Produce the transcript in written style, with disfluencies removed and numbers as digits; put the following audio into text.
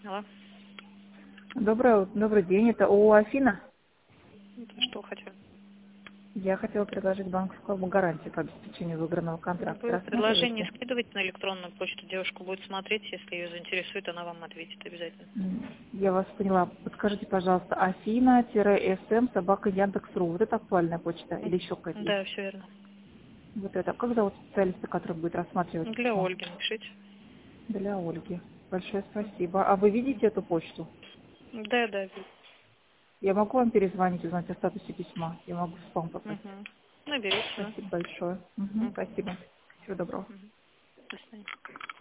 Алло. Добрый день, это ООО «Афина». Что хотели? Я хотела предложить банковскую гарантию по обеспечению выбранного контракта. Вы предложение Рассматриваете? скидываете на электронную почту, девушка будет смотреть, если ее заинтересует, она вам ответит обязательно. Я вас поняла. Подскажите, пожалуйста, afina-sm@yandex.ru. Вот это актуальная почта или еще какая-то есть? Да, все верно. Вот это. Как зовут специалиста, который будет рассматривать Для письмо? Ольги напишите. Для Ольги. Большое спасибо. А вы видите эту почту? Да, да. Я могу вам перезвонить, узнать о статусе письма? Я могу в спам попасть. Угу. Наберите, да. Спасибо большое. Угу. Спасибо. Всего доброго. Угу. До свидания.